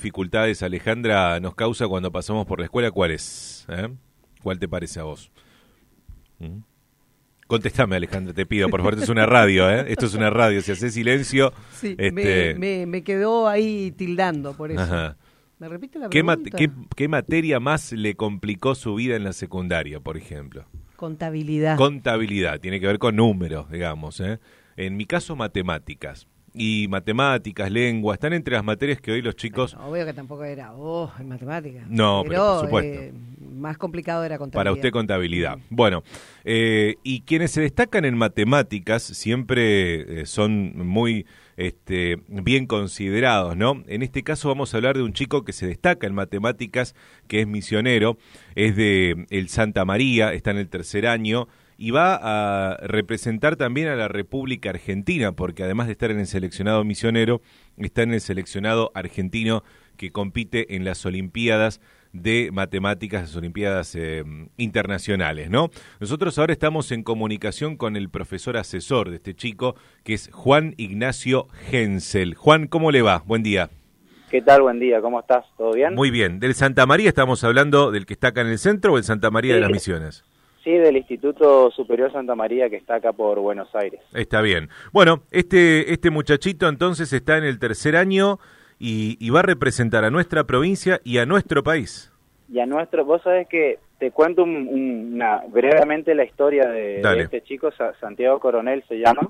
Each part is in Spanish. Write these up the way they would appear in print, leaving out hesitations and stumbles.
dificultades, Alejandra, nos causa cuando pasamos por la escuela, ¿cuál es? ¿Cuál te parece a vos? Contestame, Alejandra, te pido, por favor, esto es una radio, Esto es una radio, si haces silencio... Sí, me quedó ahí tildando por eso. Ajá. ¿Me repite la pregunta? ¿Qué materia más le complicó su vida en la secundaria, por ejemplo? Contabilidad. Contabilidad, tiene que ver con números, digamos, En mi caso, matemáticas. Y matemáticas, lengua, están entre las materias que hoy los chicos... Bueno, obvio que tampoco era, en matemáticas. No, pero por supuesto. Más complicado era contabilidad. Para usted contabilidad. Bueno, y quienes se destacan en matemáticas siempre son muy bien considerados, ¿no? En este caso vamos a hablar de un chico que se destaca en matemáticas, que es misionero, es de el Santa María, está en el 3er año, y va a representar también a la República Argentina, porque además de estar en el seleccionado misionero, está en el seleccionado argentino que compite en las Olimpiadas de Matemáticas, las Olimpiadas internacionales, ¿no? Nosotros ahora estamos en comunicación con el profesor asesor de este chico, que es Juan Ignacio Hensel. Juan, ¿cómo le va? Buen día. ¿Qué tal? Buen día, ¿cómo estás? ¿Todo bien? Muy bien. ¿Del Santa María estamos hablando, del que está acá en el centro, o el Santa María de las Misiones? Sí, del Instituto Superior Santa María, que está acá por Buenos Aires. Está bien. Bueno, este muchachito entonces está en el 3er año y va a representar a nuestra provincia y a nuestro país. Y a vos sabés que te cuento brevemente la historia de este chico, Santiago Coronel se llama.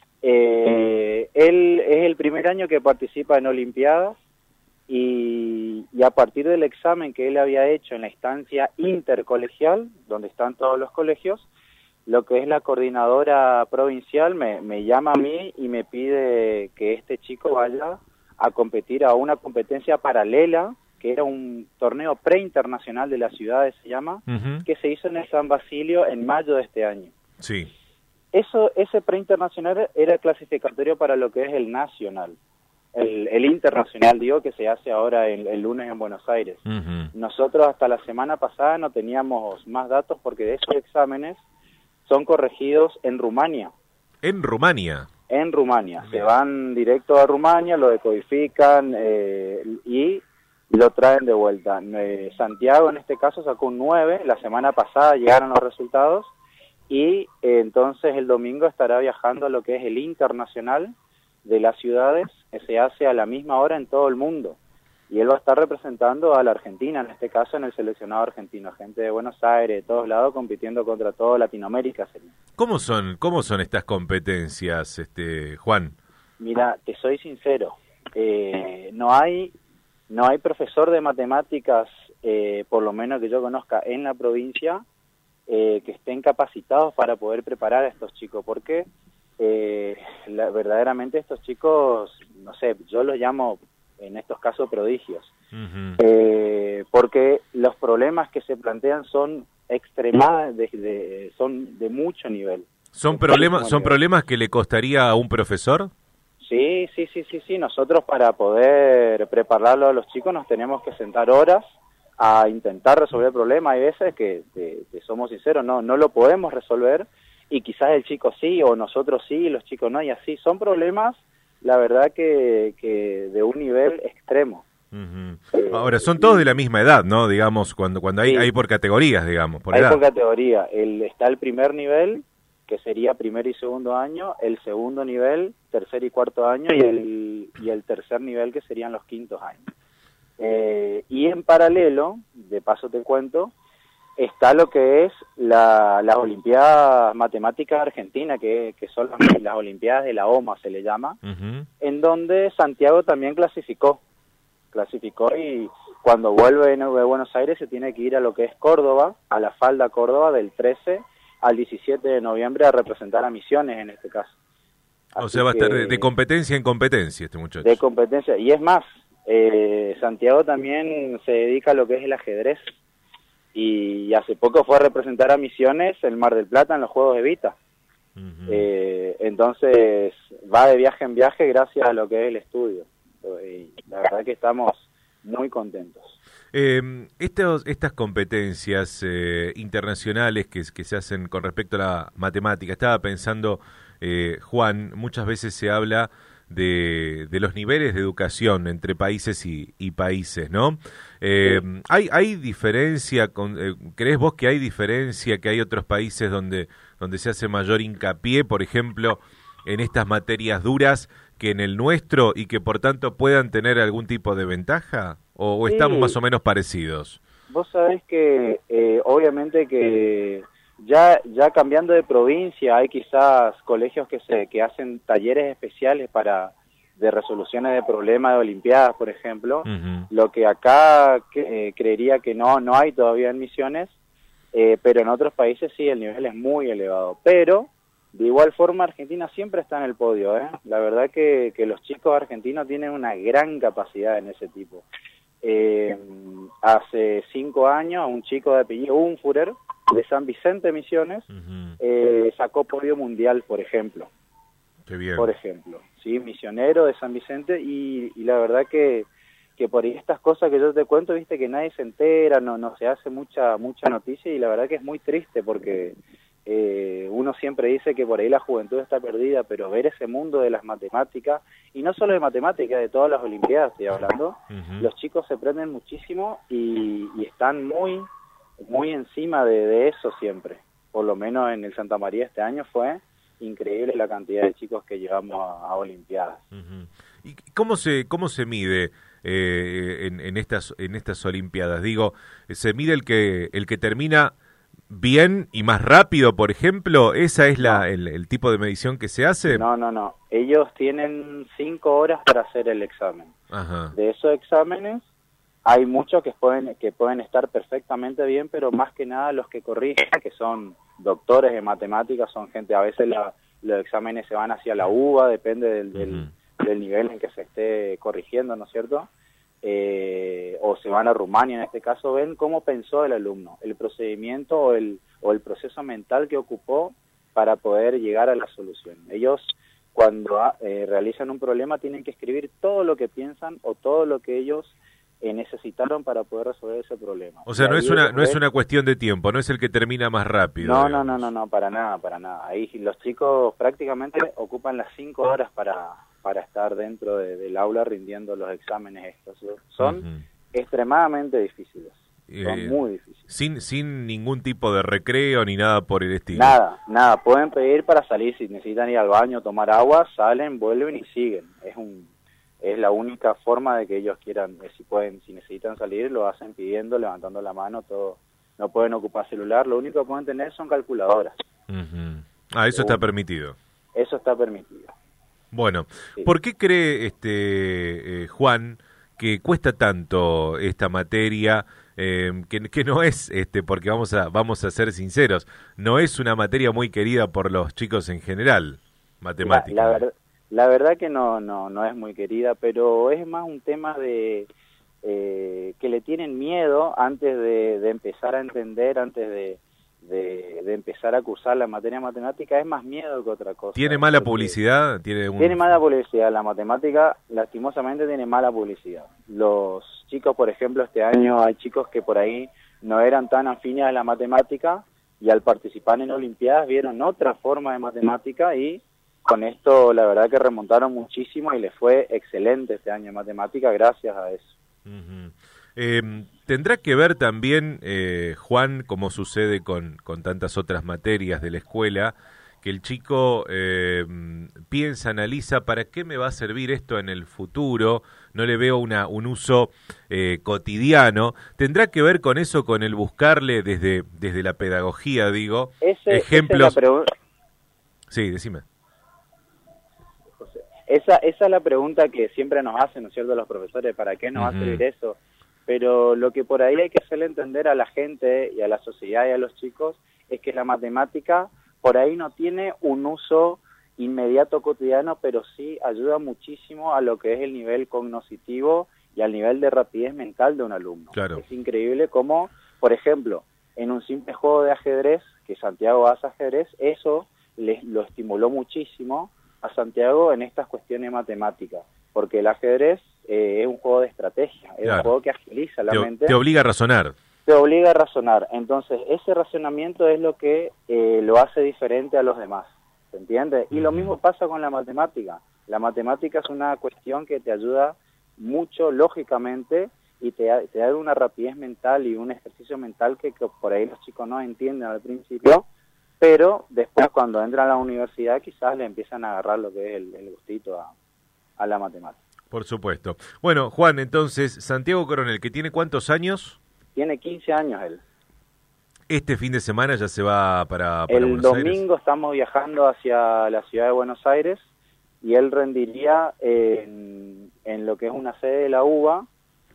Él es el primer año que participa en Olimpiadas y a partir del examen que él había hecho en la instancia intercolegial, donde están todos los colegios, lo que es la coordinadora provincial me llama a mí y me pide que este chico vaya a competir a una competencia paralela, que era un torneo preinternacional de las ciudades, se llama, que se hizo en el San Basilio en mayo de este año. Sí. Ese preinternacional era clasificatorio para lo que es el nacional. El internacional, digo, que se hace ahora el lunes en Buenos Aires. Nosotros hasta la semana pasada no teníamos más datos porque esos exámenes son corregidos en Rumania. ¿En Rumania? En Rumania. Bien. Se van directo a Rumania, lo decodifican y lo traen de vuelta. Santiago en este caso sacó un 9, la semana pasada llegaron los resultados y entonces el domingo estará viajando a lo que es el internacional de las ciudades, que se hace a la misma hora en todo el mundo. Y él va a estar representando a la Argentina, en este caso en el seleccionado argentino, gente de Buenos Aires, de todos lados, compitiendo contra toda Latinoamérica. ¿Cómo son estas competencias, Juan? Mira, te soy sincero, no hay profesor de matemáticas, por lo menos que yo conozca en la provincia, que estén capacitados para poder preparar a estos chicos. ¿Por qué? Verdaderamente estos chicos, no sé, yo los llamo en estos casos prodigios, porque los problemas que se plantean son son de mucho nivel. ¿Son problemas que le costaría a un profesor? Sí, nosotros para poder prepararlo a los chicos nos tenemos que sentar horas a intentar resolver el problema. Hay veces que somos sinceros, no lo podemos resolver, y quizás el chico sí, o nosotros sí, y los chicos no, y así. Son problemas, la verdad, que de un nivel extremo. Ahora, son todos de la misma edad, ¿no? Digamos, cuando hay por categorías, digamos, por edad. Hay por categoría. Está el primer nivel, que sería primer y segundo año, el segundo nivel, tercer y cuarto año, y el tercer nivel, que serían los quintos años. Y en paralelo, de paso te cuento, está lo que es las Olimpiadas Matemáticas Argentinas, que son las Olimpiadas de la OMA, se le llama, en donde Santiago también clasificó, y cuando vuelve de Buenos Aires se tiene que ir a lo que es Córdoba, a la Falda Córdoba, del 13 al 17 de noviembre a representar a Misiones en este caso. O sea, va a estar de competencia en competencia este muchacho. De competencia, y es más, Santiago también se dedica a lo que es el ajedrez, y hace poco fue a representar a Misiones el Mar del Plata en los Juegos de Vita. Entonces va de viaje en viaje gracias a lo que es el estudio, y la verdad que estamos muy contentos. Estas competencias internacionales que se hacen con respecto a la matemática, estaba pensando, Juan, muchas veces se habla de los niveles de educación entre países y países, ¿no? ¿Hay diferencia, crees vos que hay diferencia, que hay otros países donde se hace mayor hincapié, por ejemplo, en estas materias duras que en el nuestro y que por tanto puedan tener algún tipo de ventaja? ¿O estamos más o menos parecidos? Vos sabés que obviamente que ya cambiando de provincia hay quizás colegios que hacen talleres especiales de resoluciones de problemas de olimpiadas, por ejemplo, lo que acá creería que no hay todavía en Misiones, pero en otros países sí, el nivel es muy elevado. Pero de igual forma Argentina siempre está en el podio, ¿eh? La verdad que los chicos argentinos tienen una gran capacidad en ese tipo. Hace 5 años un chico de apellido Unfurer de San Vicente Misiones sacó podio mundial, por ejemplo. Qué bien. Por ejemplo, sí, misionero de San Vicente, y la verdad que por ahí estas cosas que yo te cuento, viste que nadie se entera, no se hace mucha noticia, y la verdad que es muy triste porque uno siempre dice que por ahí la juventud está perdida, pero ver ese mundo de las matemáticas, y no solo de matemáticas, de todas las olimpiadas estoy hablando, los chicos se prenden muchísimo y están muy encima de eso siempre. Por lo menos en el Santa María este año fue increíble la cantidad de chicos que llevamos a olimpiadas. ¿Y cómo se mide en estas olimpiadas? Digo, ¿se mide el que termina bien y más rápido, por ejemplo? ¿Esa es el tipo de medición que se hace? No. Ellos tienen 5 horas para hacer el examen. Ajá. De esos exámenes hay muchos que pueden estar perfectamente bien, pero más que nada los que corrigen, que son doctores de matemáticas, son gente, a veces los exámenes se van hacia la UBA, depende del nivel en que se esté corrigiendo, ¿no es cierto? O se van a Rumania, en este caso, ven cómo pensó el alumno, el procedimiento o el proceso mental que ocupó para poder llegar a la solución. Ellos, cuando realizan un problema, tienen que escribir todo lo que piensan o todo lo que ellos necesitaron para poder resolver ese problema. O sea, no es una cuestión de tiempo, no es el que termina más rápido. No, para nada. Ahí los chicos prácticamente ocupan las 5 horas para estar dentro del aula rindiendo los exámenes estos. Son extremadamente difíciles, son muy difíciles. Sin ningún tipo de recreo ni nada por el estilo. Nada, pueden pedir para salir, si necesitan ir al baño, tomar agua, salen, vuelven y siguen. Es la única forma de que ellos quieran, si necesitan salir, lo hacen pidiendo, levantando la mano, todo. No pueden ocupar celular, lo único que pueden tener son calculadoras. Eso está permitido. Eso está permitido. Bueno, sí. ¿Por qué cree Juan que cuesta tanto esta materia? Que no es, porque vamos a ser sinceros, no es una materia muy querida por los chicos en general, matemática. La verdad que no es muy querida, pero es más un tema de que le tienen miedo antes de empezar a entender, antes de empezar a cursar la materia matemática, es más miedo que otra cosa. ¿Tiene mala publicidad? Tiene mala publicidad, la matemática lastimosamente tiene mala publicidad. Los chicos, por ejemplo, este año hay chicos que por ahí no eran tan afines a la matemática y al participar en Olimpiadas vieron otra forma de matemática y con esto la verdad que remontaron muchísimo y les fue excelente este año en matemática gracias a eso. ¿Tendrá que ver también, Juan, como sucede con tantas otras materias de la escuela, que el chico piensa, analiza, ¿para qué me va a servir esto en el futuro? No le veo un uso cotidiano. ¿Tendrá que ver con eso, con el buscarle desde la pedagogía, digo, ejemplos? Sí, decime. Esa es la pregunta que siempre nos hacen, ¿no es cierto?, los profesores, ¿para qué nos va a servir eso? Pero lo que por ahí hay que hacerle entender a la gente y a la sociedad y a los chicos es que la matemática por ahí no tiene un uso inmediato cotidiano, pero sí ayuda muchísimo a lo que es el nivel cognitivo y al nivel de rapidez mental de un alumno. Claro. Es increíble cómo, por ejemplo, en un simple juego de ajedrez, que Santiago hace ajedrez, eso lo estimuló muchísimo a Santiago en estas cuestiones matemáticas, porque el ajedrez es un juego de estrategia, es un juego que agiliza la mente. Te obliga a razonar. Te obliga a razonar, entonces ese razonamiento es lo que lo hace diferente a los demás. ¿se entiende? Y lo mismo pasa con la matemática. La matemática es una cuestión que te ayuda mucho lógicamente y te da una rapidez mental y un ejercicio mental que por ahí los chicos no entienden al principio, pero después cuando entran a la universidad quizás le empiezan a agarrar lo que es el gustito a la matemática. Por supuesto. Bueno, Juan, entonces, Santiago Coronel, ¿que tiene cuántos años? Tiene 15 años él. Este fin de semana ya se va para el Buenos Aires. El domingo estamos viajando hacia la ciudad de Buenos Aires y él rendiría en lo que es una sede de la UBA.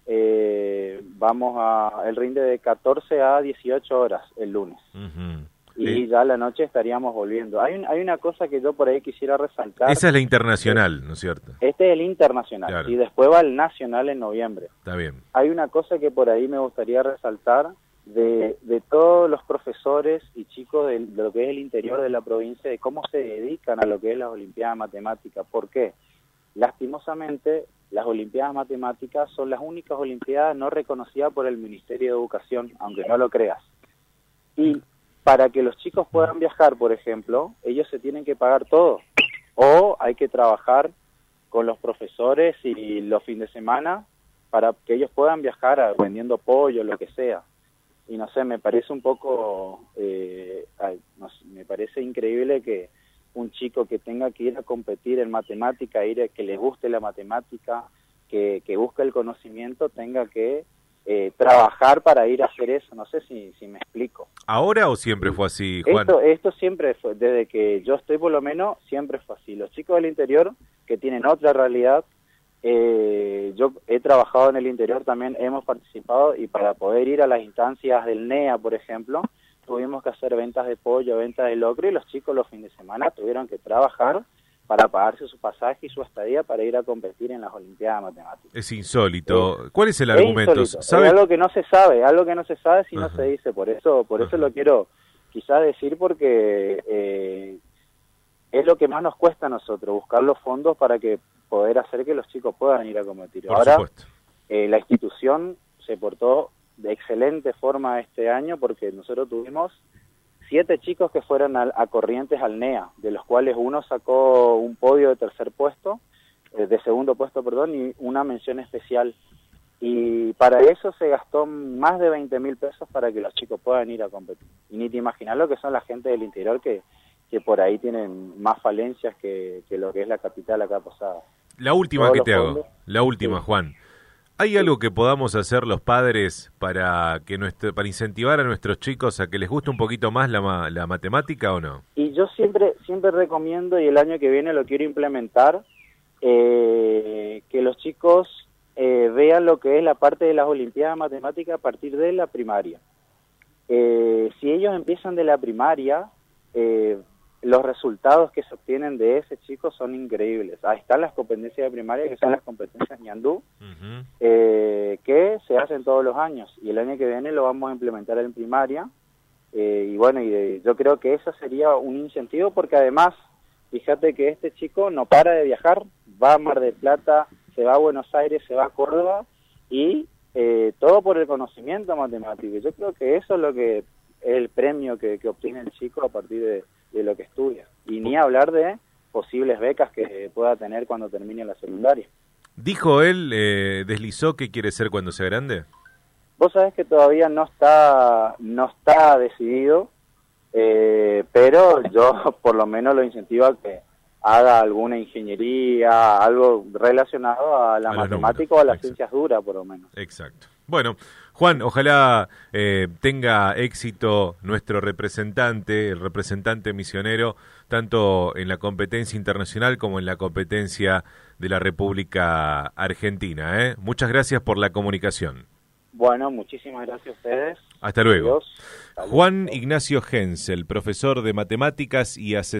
Él rinde de 14 a 18 horas el lunes. Y ya a la noche estaríamos volviendo. Hay una cosa que yo por ahí quisiera resaltar. Esa es la internacional, ¿no es cierto? Este es el internacional, claro. Y después va el nacional en noviembre. Está bien. Hay una cosa que por ahí me gustaría resaltar de todos los profesores y chicos de lo que es el interior de la provincia, de cómo se dedican a lo que es las Olimpiadas Matemáticas. ¿Por qué? Lastimosamente, las Olimpiadas Matemáticas son las únicas Olimpiadas no reconocidas por el Ministerio de Educación, aunque no lo creas. Y para que los chicos puedan viajar, por ejemplo, ellos se tienen que pagar todo. O hay que trabajar con los profesores y los fines de semana para que ellos puedan viajar vendiendo pollo, lo que sea. Y no sé, me parece un poco, me parece increíble que un chico que tenga que ir a competir en matemática, que le guste la matemática, que busque el conocimiento, tenga que trabajar para ir a hacer eso. No sé si me explico. ¿Ahora o siempre fue así, Juan? Esto siempre fue, desde que yo estoy por lo menos, siempre fue así. Los chicos del interior que tienen otra realidad, yo he trabajado en el interior también, hemos participado y para poder ir a las instancias del NEA, por ejemplo, tuvimos que hacer ventas de pollo, ventas de locro y los chicos los fines de semana tuvieron que trabajar para pagarse su pasaje y su estadía para ir a competir en las Olimpiadas Matemáticas. Es insólito. ¿Cuál es el argumento? Es algo que no se sabe, si no se dice. Por eso lo quiero quizás decir porque es lo que más nos cuesta a nosotros, buscar los fondos para que poder hacer que los chicos puedan ir a competir. Ahora, la institución se portó de excelente forma este año porque nosotros tuvimos 7 chicos que fueron a Corrientes al NEA, de los cuales uno sacó un podio de segundo puesto, y una mención especial. Y para eso se gastó más de 20.000 pesos para que los chicos puedan ir a competir. Y ni te imaginas lo que son la gente del interior que por ahí tienen más falencias que lo que es la capital acá Posada. La última que te hago, sí. Juan. ¿Hay algo que podamos hacer los padres para incentivar a nuestros chicos a que les guste un poquito más la matemática o no? Y yo siempre recomiendo, y el año que viene lo quiero implementar, que los chicos vean lo que es la parte de las Olimpiadas Matemáticas a partir de la primaria. Si ellos empiezan de la primaria, los resultados que se obtienen de ese chico son increíbles. Ahí están las competencias de primaria, que son las competencias ñandú, que se hacen todos los años. Y el año que viene lo vamos a implementar en primaria. Yo creo que eso sería un incentivo, porque además, fíjate que este chico no para de viajar, va a Mar del Plata, se va a Buenos Aires, se va a Córdoba, y todo por el conocimiento matemático. Yo creo que eso es lo que es el premio que obtiene el chico a partir de lo que estudia. Y ni hablar de posibles becas que pueda tener cuando termine la secundaria. ¿Dijo él, deslizó qué quiere ser cuando sea grande? Vos sabés que todavía no está decidido, pero yo por lo menos lo incentivo a que haga alguna ingeniería, algo relacionado a la matemática o a las ciencias duras, por lo menos. Exacto. Bueno, Juan, ojalá tenga éxito nuestro representante, el representante misionero, tanto en la competencia internacional como en la competencia de la República Argentina. Muchas gracias por la comunicación. Bueno, muchísimas gracias a ustedes. Hasta luego. Adiós. Juan Ignacio Hensel, profesor de matemáticas y asesor